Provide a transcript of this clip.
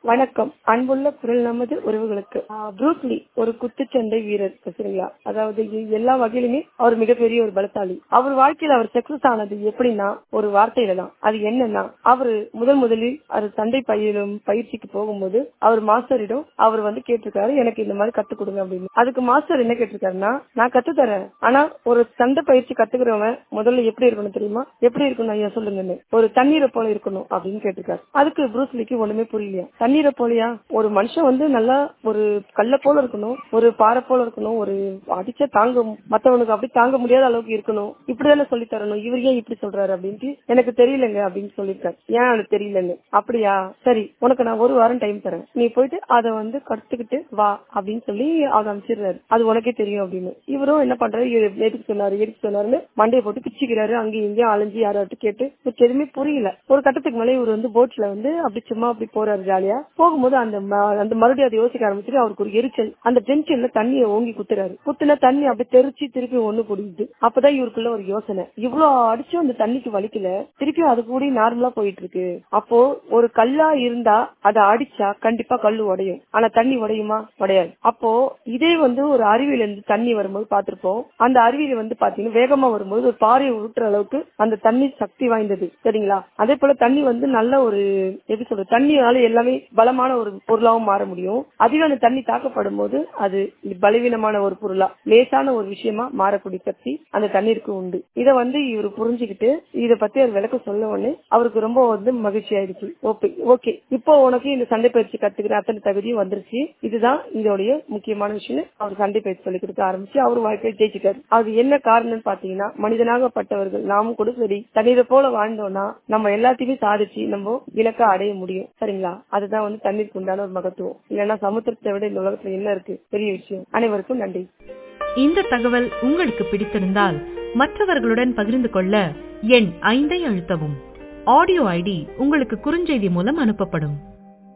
வணக்கம். அன்புள்ள குரல் நமது உறவுகளுக்கு. ப்ரூஸ்லி ஒரு குத்துச்சண்டை வீரர் சரிங்களா. அதாவது எல்லா வகையிலுமே அவர் மிகப்பெரிய ஒரு பலசாலி. அவர் வாழ்க்கையில் அவர் சக்சஸ் ஆனது எப்படின்னா ஒரு வார்த்தையில தான். அது என்னன்னா அவரு முதலில் அவர் சண்டை பயிற்சிக்கு போகும்போது அவர் மாஸ்டரிடம் அவர் கேட்டிருக்காரு, எனக்கு இந்த மாதிரி கத்து கொடுங்க அப்படின்னு. அதுக்கு மாஸ்டர் என்ன கேட்டிருக்காருன்னா, நான் கத்து தரேன், ஆனா ஒரு சண்டை பயிற்சி கத்துக்கிறவன் முதல்ல எப்படி இருக்கணும் தெரியுமா, எப்படி இருக்கணும் ஐயா சொல்லுங்கன்னு, ஒரு தண்ணீரை போல இருக்கணும் அப்படின்னு கேட்டிருக்காரு. அதுக்கு ப்ரூஸ்லிக்கு ஒண்ணுமே புரியலையா. தண்ணீரை போலியா, ஒரு மனுஷன் நல்லா ஒரு கல்ல போல இருக்கணும், ஒரு பாறை போல இருக்கணும், ஒரு அடிச்ச மத்தவனுக்கு அப்படி தாங்க முடியாத அளவுக்கு இருக்கணும், இப்படிதானே சொல்லி தரணும், இவர் ஏன் இப்படி சொல்றாரு அப்படின்ட்டு எனக்கு தெரியலங்க அப்படின்னு சொல்லியிருக்காரு. ஏன் அது தெரியலன்னு. அப்படியா, சரி உனக்கு நான் ஒரு வாரம் டைம் தரேன், நீ போயிட்டு அதை கத்துக்கிட்டு வா அப்படின்னு சொல்லி அவர் அமைச்சிடுறாரு. அது உனக்கே தெரியும் அப்படின்னு. இவரும் என்ன பண்றாரு, எதுக்கு சொன்னாருன்னு மண்டையை போட்டு பிச்சுக்கிறாரு. அங்கேயும் இங்கேயும் அலைஞ்சு யாராவது கேட்டு எதுவுமே புரியல. ஒரு கட்டத்துக்கு மேலே இவர் போட்ல அப்படி சும்மா அப்படி போறாரு. ஜாலியா போகும்போது அந்த மறுபடியும் அதை யோசிக்க ஆரம்பிச்சுட்டு அவருக்கு ஒரு எரிச்சல். அந்த டென்ஷன்ல தண்ணியை ஓங்கி குத்துனா தண்ணி அப்படியே தெரிச்சு திருப்பி ஒண்ணு குடிக்குது. அப்பதான் இவருக்குள்ள ஒரு யோசனை, இவ்வளவு அடிச்சும் அந்த தண்ணிக்கு வலிக்கல, திருப்பி அது கூட நார்மலா போயிட்டு இருக்கு. அப்போ ஒரு கல்லா இருந்தா அதை அடிச்சா கண்டிப்பா கல்லு உடையும், ஆனா தண்ணி உடையுமா, உடையாது. அப்போ இதே ஒரு அருவியில இருந்து தண்ணி வரும்போது பாத்திருப்போம். அந்த அருவியில பாத்தீங்கன்னா வேகமா வரும்போது ஒரு பாறையை உருட்டுற அளவுக்கு அந்த தண்ணி சக்தி வாய்ந்தது சரிங்களா. அதே போல தண்ணி நல்ல ஒரு எப்படி சொல்றது, தண்ணியால எல்லாமே பலமான ஒரு பொருளாவும் மாற முடியும். அதிக அந்த தண்ணி தாக்கப்படும் போது அது பலவீனமான ஒரு பொருளா லேசான ஒரு விஷயமா மாறக்கூடிய சக்தி அந்த தண்ணீருக்கு உண்டு. இத இவர் புரிஞ்சுக்கிட்டு இத பத்தி அவர் விளக்க சொல்ல உடனே அவருக்கு ரொம்ப மகிழ்ச்சி ஆயிடுச்சு. ஓகே இப்போ உனக்கு இந்த சண்டை பயிற்சி கத்துக்கிற அத்தனை தகுதியும் வந்துருச்சு, இதுதான் இதோடைய முக்கியமான விஷயம். அவர் சண்டை பயிற்சி சொல்லி கொடுக்க ஆரம்பிச்சு அவர் வாழ்க்கையை ஜெயிச்சுட்டாரு. அது என்ன காரணம் பாத்தீங்கன்னா, மனிதனாகப்பட்டவர்கள் நாமும் கூட சரி தண்ணீரை போல வாழ்ந்தோம்னா நம்ம எல்லாத்தையுமே சாதிச்சு நம்ம இலக்கை அடைய முடியும் சரிங்களா. அதுதான் தண்ணீருக்கு உண்டான ஒரு மகத்துவம். இல்லைன்னா சமுத்திரத்தை விட இந்த உலகத்துல என்ன இருக்கு பெரிய விஷயம். அனைவருக்கும் நன்றி. இந்த தகவல் உங்களுக்கு பிடித்திருந்தால் மற்றவர்களுடன் பகிர்ந்து கொள்ள எண் 5 அழுத்தவும். ஆடியோ ஐடி உங்களுக்கு குறுஞ்செய்தி மூலம் அனுப்பப்படும்.